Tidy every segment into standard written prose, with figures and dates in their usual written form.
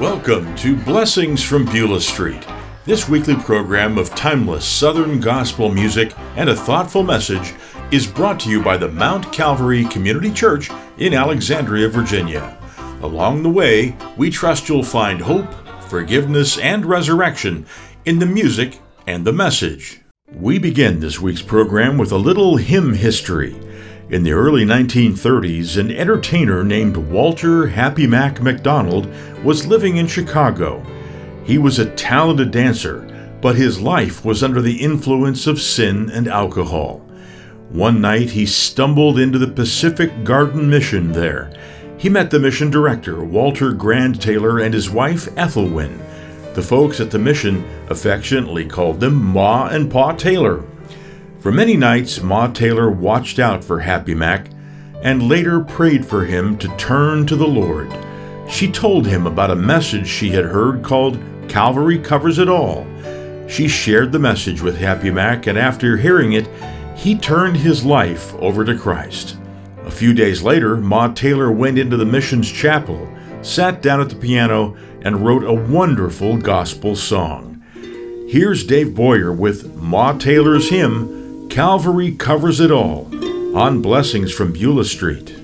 Welcome to Blessings from Beulah Street. This weekly program of timeless Southern gospel music and a thoughtful message is brought to you by the Mount Calvary Community Church in Alexandria, Virginia. Along the way, we trust you'll find hope, forgiveness, and resurrection in the music and the message. We begin this week's program with a little hymn history. In the early 1930s, an entertainer named Walter Happy Mac McDonald was living in Chicago. He was a talented dancer, but his life was under the influence of sin and alcohol. One night, he stumbled into the Pacific Garden Mission there. He met the mission director, Walter Grand Taylor, and his wife, Ethelwyn. The folks at the mission affectionately called them Ma and Pa Taylor. For many nights, Ma Taylor watched out for Happy Mac and later prayed for him to turn to the Lord. She told him about a message she had heard called Calvary Covers It All. She shared the message with Happy Mac, and after hearing it, he turned his life over to Christ. A few days later, Ma Taylor went into the mission's chapel, sat down at the piano, and wrote a wonderful gospel song. Here's Dave Boyer with Ma Taylor's hymn, Calvary Covers It All, on Blessings from Beulah Street.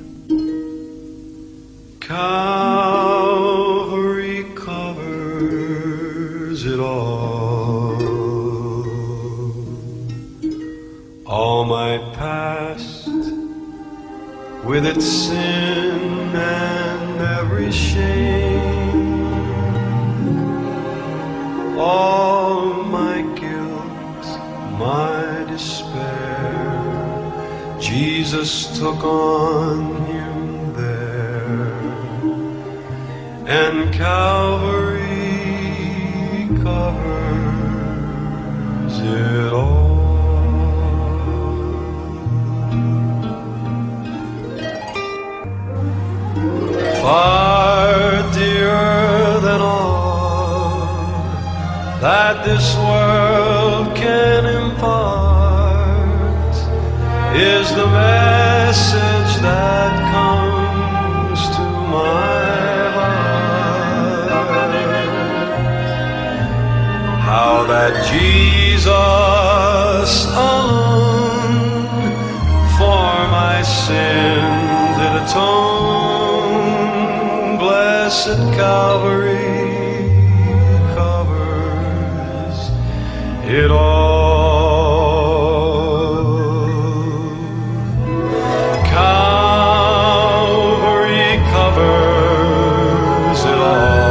Calvary covers it all my past with its sin and every shame, all my guilt, my despair, Jesus took on him there, and Calvary covers it all. Far dearer than all that this world can impart is the message that comes to my heart. How that Jesus alone for my sins did atone. Blessed Calvary covers it all. Calvary covers it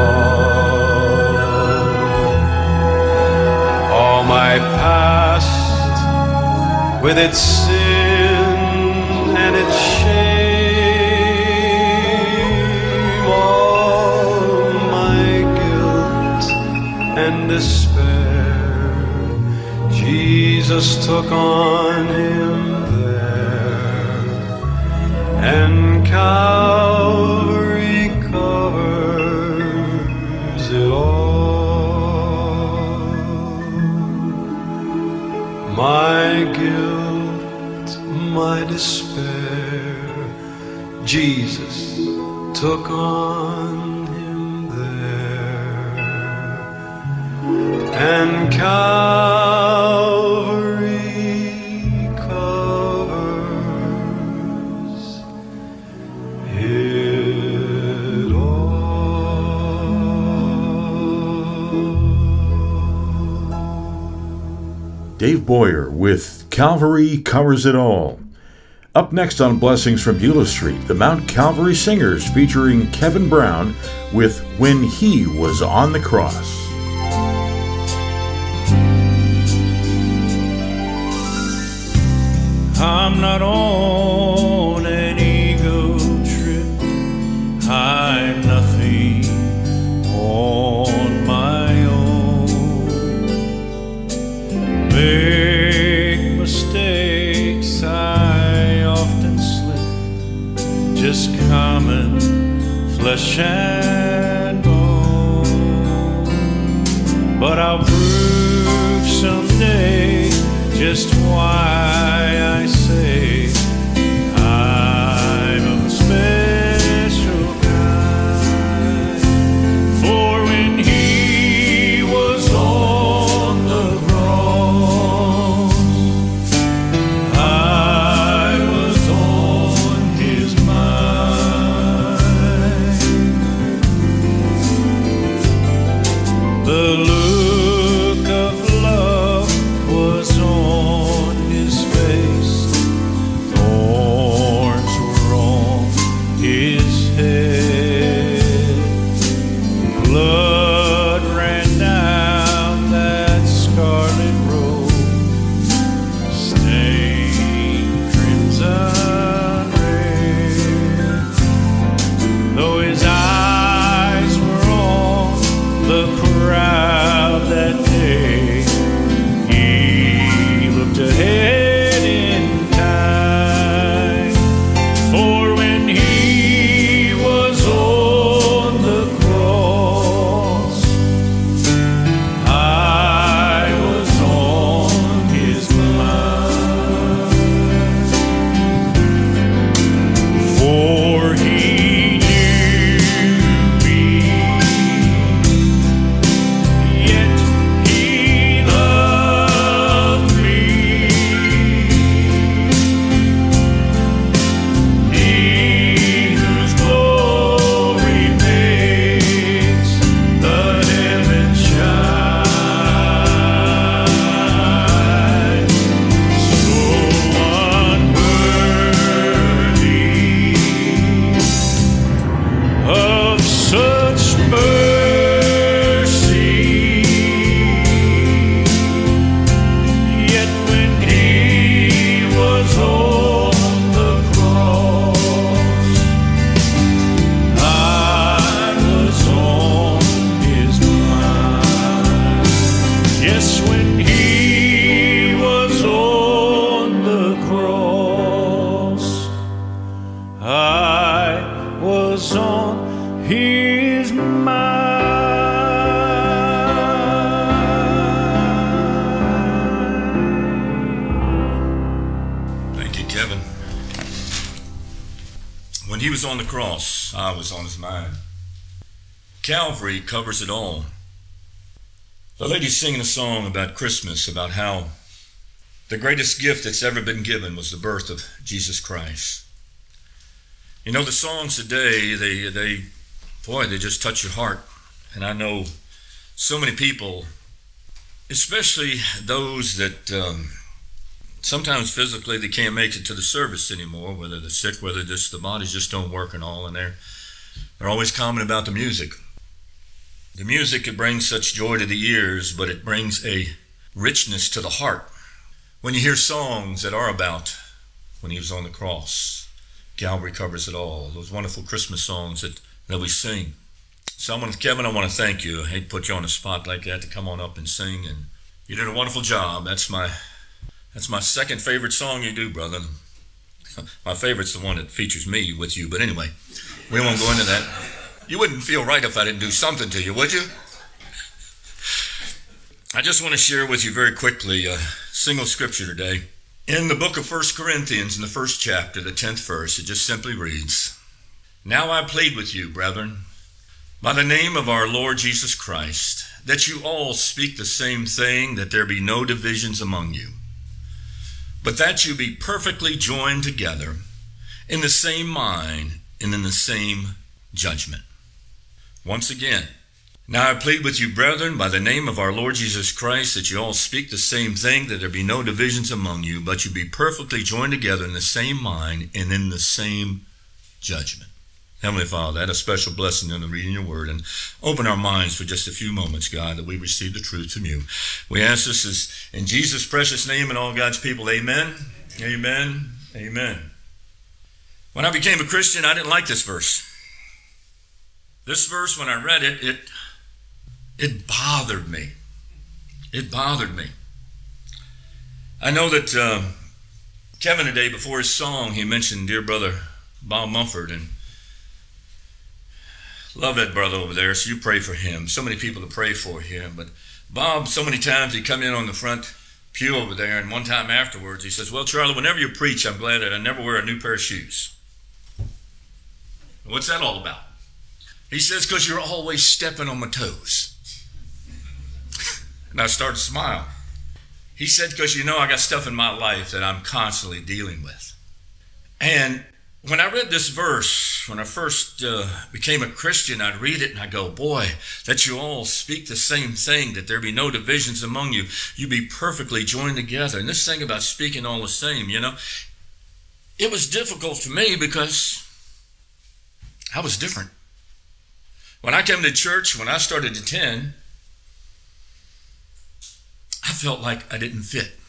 all my past with its sin and its shame, all my guilt and despair, Jesus took on him there, and Calvary covers it all. My guilt, my despair, Jesus took on him there, and Calvary covers it all. Dave Boyer with Calvary Covers It All. Up next on Blessings from Beulah Street, the Mount Calvary Singers featuring Kevin Brown with When He Was on the Cross. I'm not on an ego trip, I'm nothing on my own. Make mistakes, I often slip, just common flesh and bone. But I'll prove someday just why I say I'm of a special kind. For was on his mind. Thank you, Kevin. When he was on the cross, I was on his mind. Calvary covers it all. The lady's singing a song about Christmas, about how the greatest gift that's ever been given was the birth of Jesus Christ. You know, the songs today, they just touch your heart. And I know so many people, especially those that sometimes physically they can't make it to the service anymore, whether they're sick, whether just the bodies just don't work and all, and they're always commenting about the music. The music, it brings such joy to the ears, but it brings a richness to the heart. When you hear songs that are about when he was on the cross, Calvary covers it all. Those wonderful Christmas songs that we sing. So Kevin, I want to thank you. I hate to put you on a spot like that to come on up and sing, and you did a wonderful job. That's my second favorite song you do, brother. My favorite's the one that features me with you, but anyway, we won't go into that. You wouldn't feel right if I didn't do something to you, would you? I just want to share with you very quickly a single scripture today. In the book of 1 Corinthians, in the first chapter, the 10th verse, it just simply reads, "Now I plead with you, brethren, by the name of our Lord Jesus Christ, that you all speak the same thing, that there be no divisions among you, but that you be perfectly joined together in the same mind and in the same judgment." Once again, "Now I plead with you, brethren, by the name of our Lord Jesus Christ, that you all speak the same thing, that there be no divisions among you, but you be perfectly joined together in the same mind and in the same judgment." Heavenly Father, add a special blessing in the reading of your word, and open our minds for just a few moments, God, that we receive the truth from you. We ask this is in Jesus' precious name and all God's people. Amen. Amen. Amen. When I became a Christian, I didn't like this verse. This verse, when I read it, it bothered me. It bothered me. I know that Kevin today, before his song, he mentioned dear brother Bob Mumford, and love that brother over there, so you pray for him. So many people to pray for him, but Bob, so many times he'd come in on the front pew over there, and one time afterwards he says, "Well, Charlie, whenever you preach, I'm glad that I never wear a new pair of shoes." What's that all about? He says, "Because you're always stepping on my toes." And I started to smile. He said, "Because you know I got stuff in my life that I'm constantly dealing with." And when I read this verse, when I first became a Christian, I'd read it and I'd go, boy, that you all speak the same thing, that there be no divisions among you. You be perfectly joined together. And this thing about speaking all the same, you know, it was difficult for me because I was different. When I came to church, when I started to attend, I felt like I didn't fit.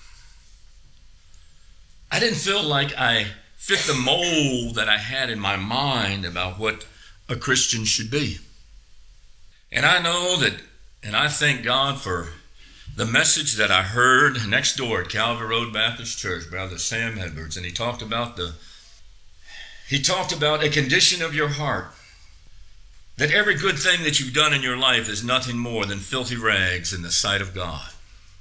I didn't feel like I fit the mold that I had in my mind about what a Christian should be. And I know that, and I thank God for the message that I heard next door at Calvary Road Baptist Church, Brother Sam Edwards, and he talked about a condition of your heart, that every good thing that you've done in your life is nothing more than filthy rags in the sight of God.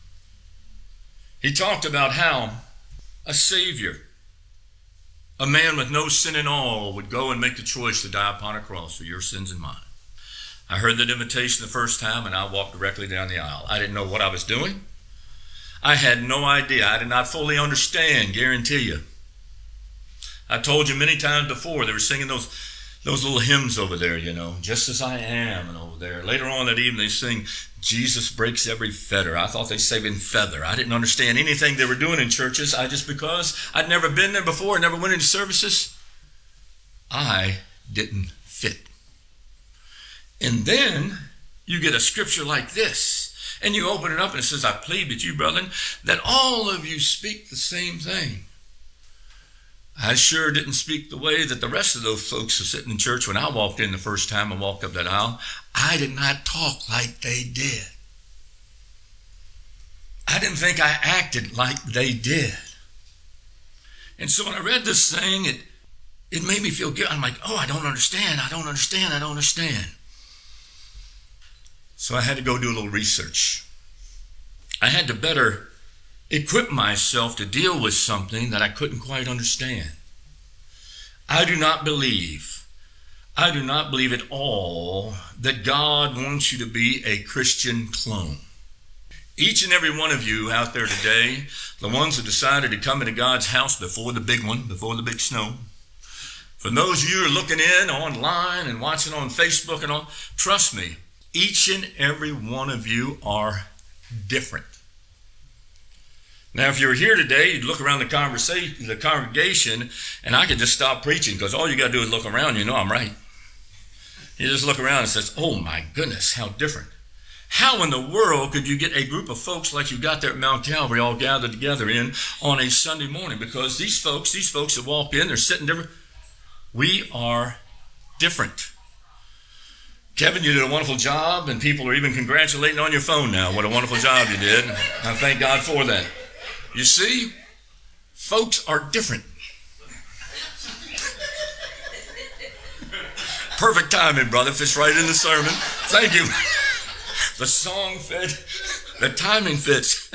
He talked about how a Savior, a man with no sin in all, would go and make the choice to die upon a cross for your sins and mine. I heard that invitation the first time, and I walked directly down the aisle. I didn't know what I was doing. I had no idea. I did not fully understand, guarantee you. I told you many times before, they were singing those little hymns over there, you know, just as I am, and over there. Later on that evening, they sing, Jesus breaks every fetter. I thought they sang in feather. I didn't understand anything they were doing in churches. Because I'd never been there before, never went into services, I didn't fit. And then you get a scripture like this, and you open it up and it says, I plead with you, brethren, that all of you speak the same thing. I sure didn't speak the way that the rest of those folks were sitting in church when I walked in the first time and walked up that aisle. I did not talk like they did. I didn't think I acted like they did. And so when I read this thing, it made me feel good. I'm like, oh, I don't understand. So I had to go do a little research. I had to better equip myself to deal with something that I couldn't quite understand. I do not believe at all that God wants you to be a Christian clone. Each and every one of you out there today, the ones who decided to come into God's house before the big one, before the big snow, for those of you who are looking in online and watching on Facebook and all, trust me, each and every one of you are different. Now, if you were here today, you'd look around the congregation, and I could just stop preaching because all you got to do is look around, you know I'm right. You just look around and says, oh my goodness, how different. How in the world could you get a group of folks like you got there at Mount Calvary all gathered together in on a Sunday morning? Because these folks that walk in, they're sitting different. We are different. Kevin, you did a wonderful job, and people are even congratulating on your phone now. What a wonderful job you did. I thank God for that. You see, folks are different. Perfect timing, brother. Fits right in the sermon. Thank you. The song fit. The timing fits.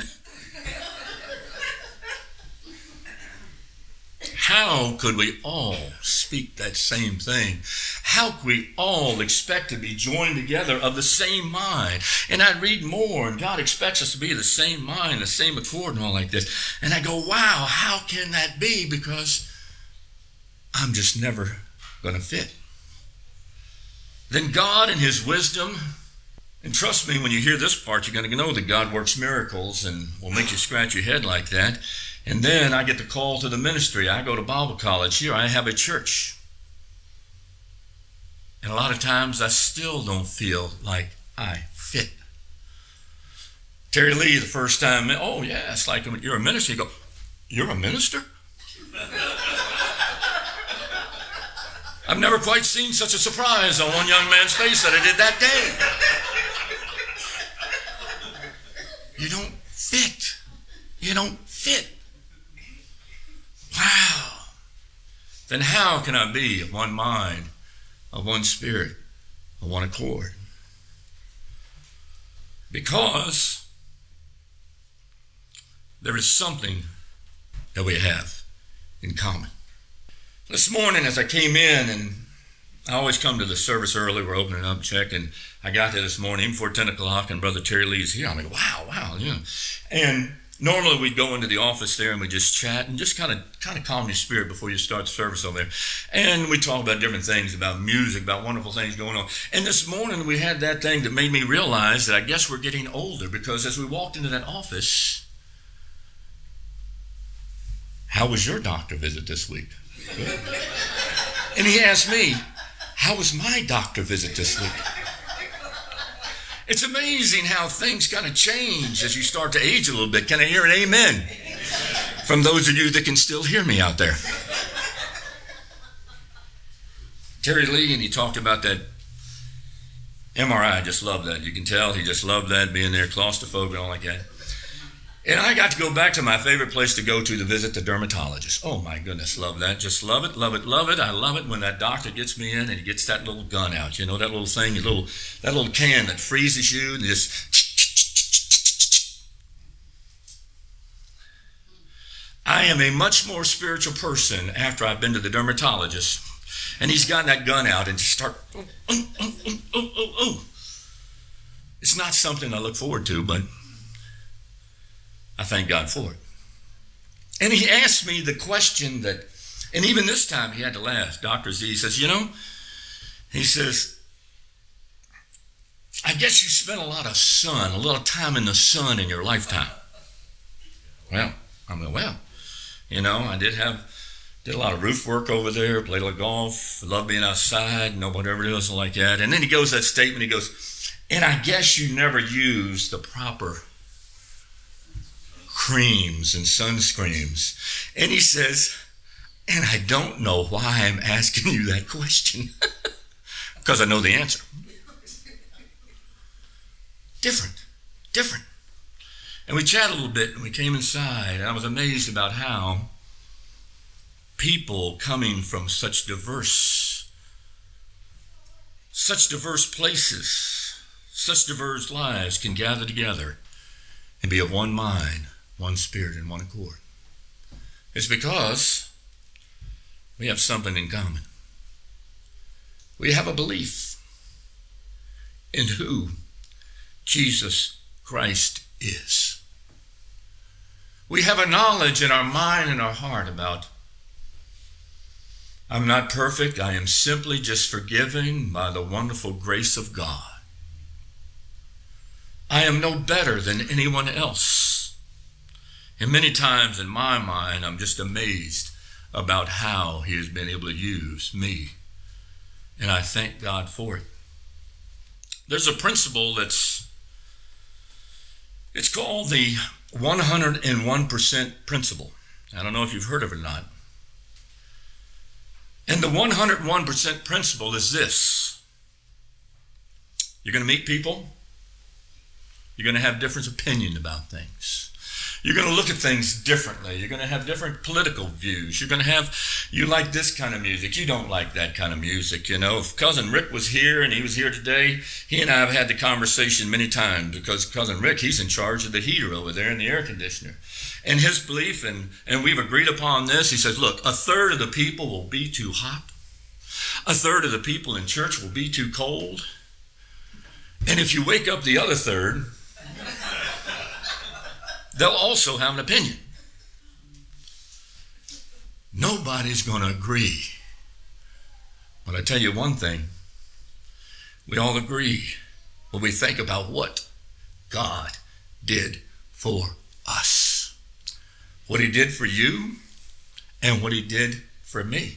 How could we all speak that same thing? How could we all expect to be joined together of the same mind? And I read more, and God expects us to be the same mind, the same accord, and all like this. And I go, wow, how can that be? Because I'm just never going to fit. Then God in his wisdom, and trust me, when you hear this part, you're going to know that God works miracles and will make you scratch your head like that. And then I get the call to the ministry. I go to Bible college. Here I have a church. And a lot of times I still don't feel like I fit. Terry Lee, the first time, oh yeah, it's like you're a minister. You go, you're a minister? I've never quite seen such a surprise on one young man's face that I did that day. You don't fit. You don't fit. Wow. Then how can I be of one mind, of one spirit, of one accord? Because there is something that we have in common. This morning as I came in, and I always come to the service early, we're opening up, check, and I got there this morning, even before 10 o'clock, and Brother Terry Lee's here. I'm like, wow, yeah. And normally we'd go into the office there and we just chat and just kind of calm your spirit before you start the service over there. And we talk about different things, about music, about wonderful things going on. And this morning we had that thing that made me realize that I guess we're getting older, because as we walked into that office, how was your doctor visit this week? Good. And he asked me, how was my doctor visit this week? It's amazing how things kind of change as you start to age a little bit. Can I hear an amen from those of you that can still hear me out there? Terry Lee, and he talked about that MRI. I just love that. You can tell he just loved that, being there, claustrophobic and all like that. And I got to go back to my favorite place to go to visit the dermatologist. Oh my goodness, love that. Just love it, love it, love it. I love it when that doctor gets me in and he gets that little gun out. You know, that little thing, that little can that freezes you and just... I am a much more spiritual person after I've been to the dermatologist. And he's gotten that gun out and just start... It's not something I look forward to, but... I thank God for it. And he asked me the question that, and even this time he had to laugh. Dr. Z says, he says, I guess you spent a lot of time in the sun in your lifetime. Well, I mean, I did a lot of roof work over there, played a lot of golf, loved being outside, whatever it is like that. And then he goes that statement, he goes, and I guess you never used the proper creams and sunscreens. And he says, and I don't know why I'm asking you that question, because I know the answer. Different. And we chatted a little bit, and we came inside, and I was amazed about how people coming from such diverse places, such diverse lives can gather together and be of one mind, one spirit, and one accord. It's because we have something in common. We have a belief in who Jesus Christ is. We have a knowledge in our mind and our heart about, I'm not perfect, I am simply just forgiven by the wonderful grace of God. I am no better than anyone else. And many times in my mind, I'm just amazed about how he has been able to use me. And I thank God for it. There's a principle it's called the 101% principle. I don't know if you've heard of it or not. And the 101% principle is this. You're going to meet people. You're going to have different opinions about things. You're going to look at things differently. You're going to have different political views. You're going to have, you like this kind of music. You don't like that kind of music. You know, if Cousin Rick was here and he was here today, he and I have had the conversation many times because Cousin Rick, he's in charge of the heater over there in the air conditioner. And his belief, and we've agreed upon this, he says, look, 1/3 of the people will be too hot. 1/3 of the people in church will be too cold. And if you wake up the other 1/3, they'll also have an opinion. Nobody's going to agree. But I tell you one thing, we all agree when we think about what God did for us. What he did for you and what he did for me.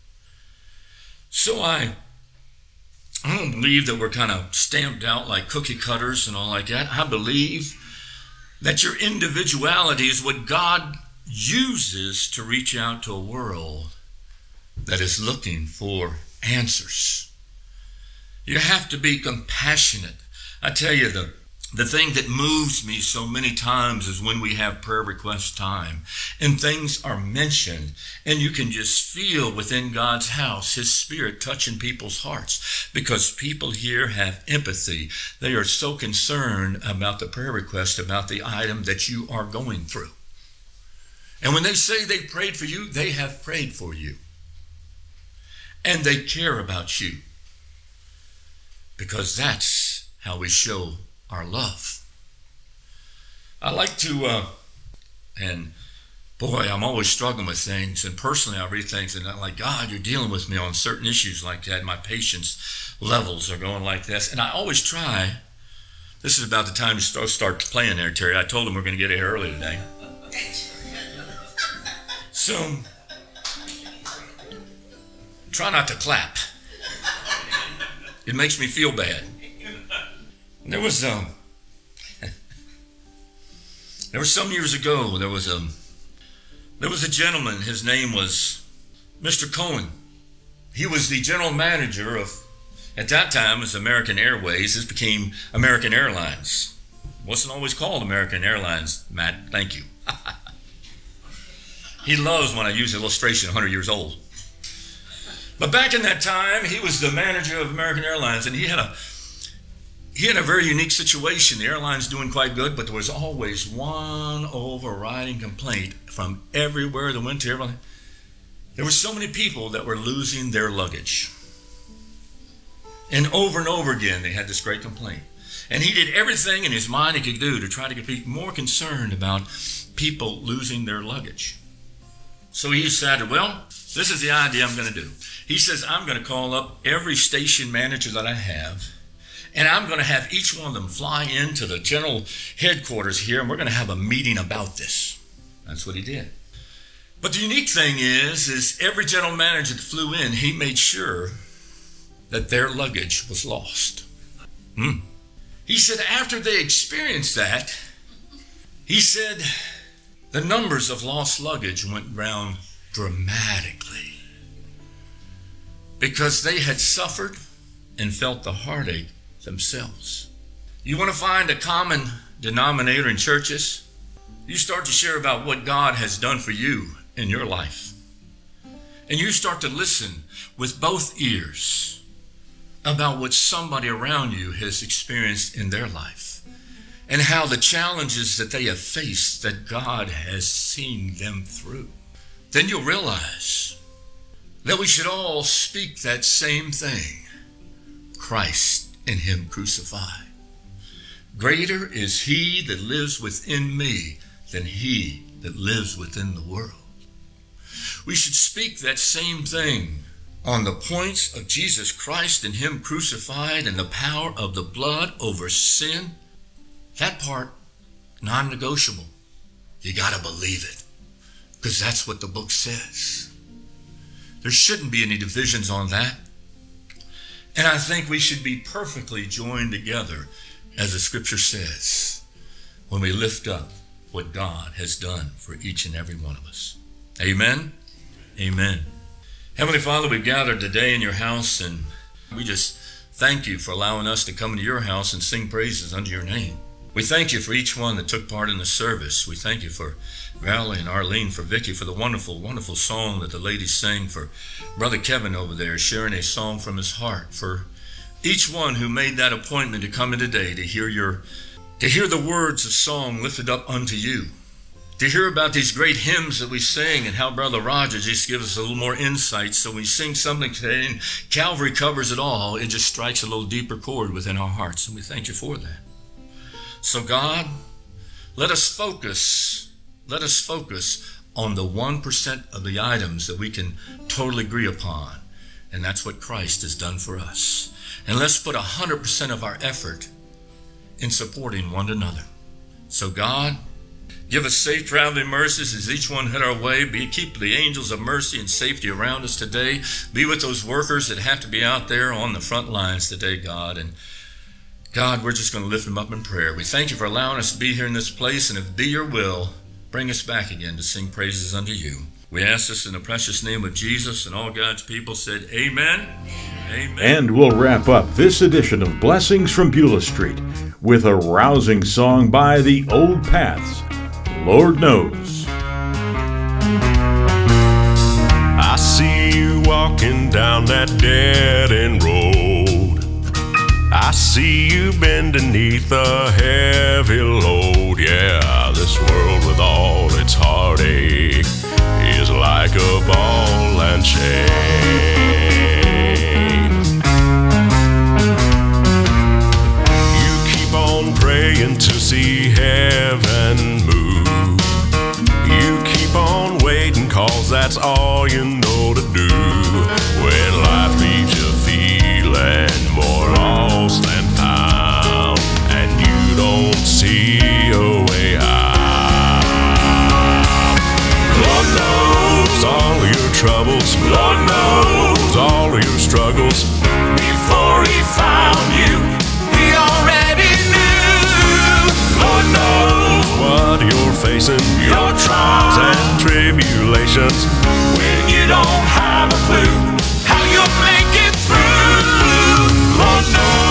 So I don't believe that we're kind of stamped out like cookie cutters and all like that. I believe that your individuality is what God uses to reach out to a world that is looking for answers. You have to be compassionate. I tell you, the thing that moves me so many times is when we have prayer request time and things are mentioned and you can just feel within God's house, his spirit touching people's hearts because people here have empathy. They are so concerned about the prayer request, about the item that you are going through. And when they say they prayed for you, they have prayed for you. And they care about you because that's how we show our love. I like to, and boy, I'm always struggling with things. And personally, I read things and I'm like, God, you're dealing with me on certain issues like that. My patience levels are going like this. And I always try. This is about the time to start playing there, Terry. I told him we're going to get here early today. So, try not to clap. It makes me feel bad. There was some years ago, there was a gentleman, his name was Mr. Cohen. He was the general manager of, at that time, it was American Airways. This became American Airlines. It wasn't always called American Airlines, Matt, thank you. He loves when I use the illustration 100 years old. But back in that time, he was the manager of American Airlines, and he had a very unique situation. The airline's doing quite good, but there was always one overriding complaint from everywhere that went to everyone. There were so many people that were losing their luggage. And over again, they had this great complaint. And he did everything in his mind he could do to try to get people more concerned about people losing their luggage. So he decided, well, this is the idea I'm going to do. He says, I'm going to call up every station manager that I have, and I'm going to have each one of them fly into the general headquarters here, and we're going to have a meeting about this. That's what he did. But the unique thing is every general manager that flew in, he made sure that their luggage was lost. He said after they experienced that, he said the numbers of lost luggage went down dramatically because they had suffered and felt the heartache themselves. You want to find a common denominator in churches? You start to share about what God has done for you in your life. and you start to listen with both ears about what somebody around you has experienced in their life and how the challenges that they have faced that God has seen them through, then you'll realize that we should all speak that same thing: Christ and Him crucified. Greater is He that lives within me than he that lives within the world. We should speak that same thing on the points of Jesus Christ and Him crucified and the power of the blood over sin. That part, non-negotiable. You got to believe it, because that's what the book says. There shouldn't be any divisions on that. And I think we should be perfectly joined together, as the scripture says, when we lift up what God has done for each and every one of us. Amen? Amen. Heavenly Father, we've gathered today in your house, and we just thank you for allowing us to come into your house and sing praises unto your name. We thank you for each one that took part in the service. We thank you for Valerie and Arlene, for Vicky, for the wonderful, wonderful song that the ladies sang, for Brother Kevin over there sharing a song from his heart, for each one who made that appointment to come in today to hear the words of song lifted up unto you, to hear about these great hymns that we sing, and how Brother Roger just gives us a little more insight. So we sing something today and Calvary covers it all. It just strikes a little deeper chord within our hearts, and we thank you for that. So God, let us focus on the 1% of the items that we can totally agree upon, and that's what Christ has done for us. And let's put 100% of our effort in supporting one another. So God, give us safe traveling mercies as each one head our way. Keep the angels of mercy and safety around us today. Be with those workers that have to be out there on the front lines today, God. And God, we're just going to lift them up in prayer. We thank you for allowing us to be here in this place, and if it be your will, bring us back again to sing praises unto you. We ask this in the precious name of Jesus, and all God's people said, Amen. Amen. And we'll wrap up this edition of Blessings from Beulah Street with a rousing song by the Old Paths, Lord Knows. I see you walking down that dead-end road. I see you bend beneath a heavy load. Yeah, this world with all its heartache is like a ball and chain. You keep on praying to see heaven move. You keep on waiting, 'cause that's all you know to do. When life leaves you feeling more lost than found, and you don't see a way out. Lord knows all your troubles. Lord knows all your struggles. Before He found you, He already knew. Lord knows what you're facing, your trials and tribulations, when you don't have a clue how you'll make it through. Lord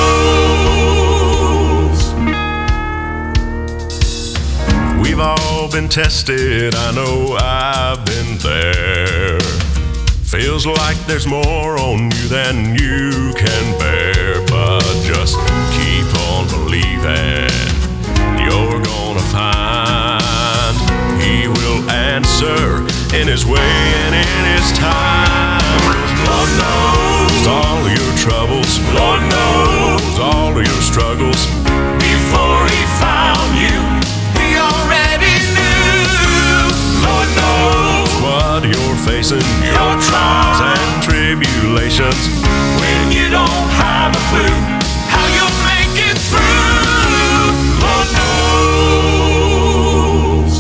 knows. We've all been tested, I know I've been there. Feels like there's more on you than you can bear, but just keep on believing. You're gonna find He will answer in His way and in His time. Lord knows all your troubles. Lord knows all your struggles. Before He found you, He already knew. Lord knows what you're facing, your trials and tribulations, when you don't have a clue how you'll make it through. Lord knows.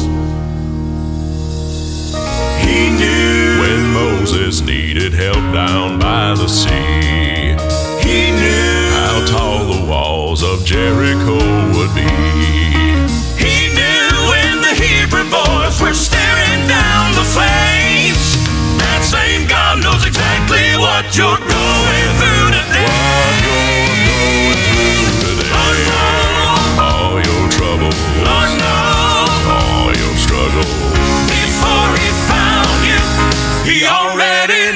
He knew when Moses needed help down by the sea. He knew how tall the walls of Jericho would be. He knew when the Hebrew boys were staring down the flames. That same God knows exactly what you're going through today. What you're going through today. Lord knows all your trouble. Lord knows all your struggle. Before He found you, He already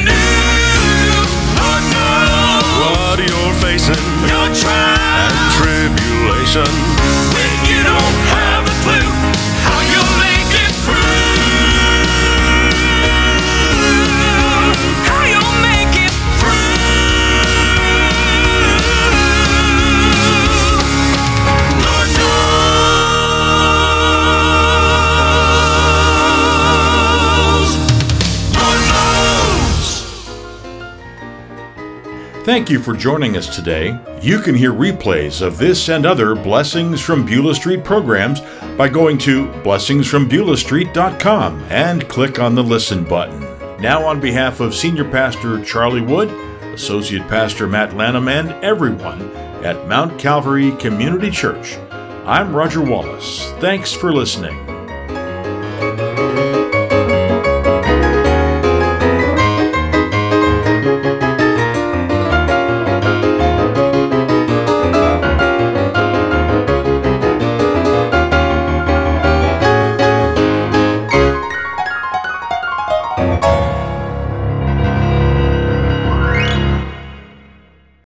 Thank you for joining us today. You can hear replays of this and other Blessings from Beulah Street programs by going to blessingsfrombeulahstreet.com and click on the Listen button. Now, on behalf of Senior Pastor Charlie Wood, Associate Pastor Matt Lanham, and everyone at Mount Calvary Community Church, I'm Roger Wallace. Thanks for listening.